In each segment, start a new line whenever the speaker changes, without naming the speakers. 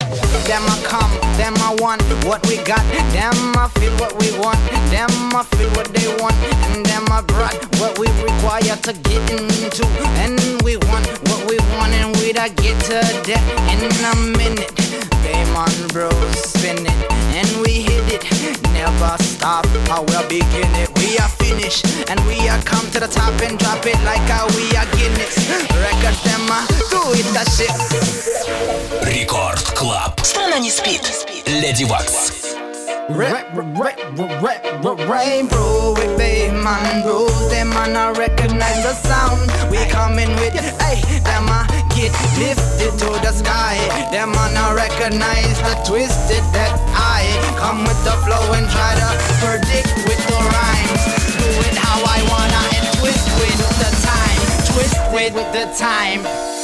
Them I come, them I want what we got. Them I feel what we want. Them I feel what they want. And them I brought what we require to get into. And we want what we want, and we da get to that in a minute. Game on, bro, spin it, and we hit it. Never stop, I will begin it. We are finished, and we are come to the top and drop it like how we are Guinness. Record them, do it, that shit.
Рекорд Клаб.
Страна не спит.
Леди Вакс.
Rainbow with Bayman rules. Them man I recognize the sound. We coming with, hey, them I get lifted to the sky. Them man I recognize the twisted that I come with the flow and try to predict with the rhymes. Do it how I wanna and twist with the time. Twist with the time.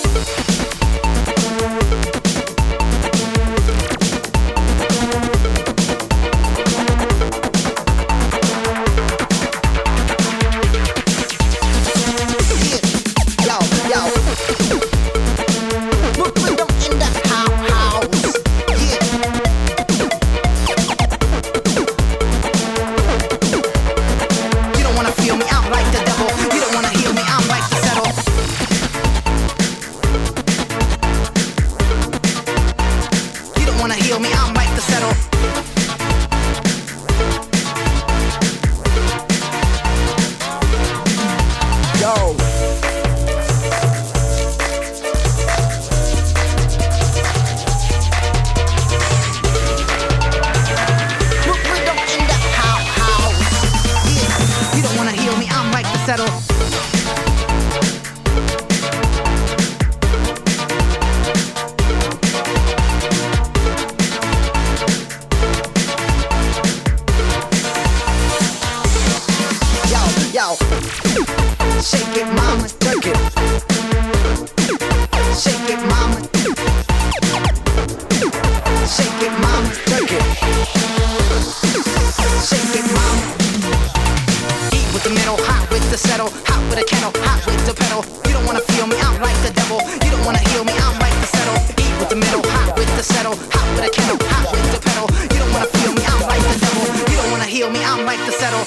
Shake it, mama, twerk it. Shake it, mama. Shake it, mama, twerk it. Shake it, mama. Heat with the metal, hot with the settle, hot with a kettle, hot with the pedal. You don't wanna feel me, I'm like the devil. You don't wanna heal me, I'm like the settle. Heat with the metal, hot with the settle, hot with a kettle, hot with the pedal. You don't wanna feel me, I'm like the devil. You don't wanna heal me, I'm like the settle.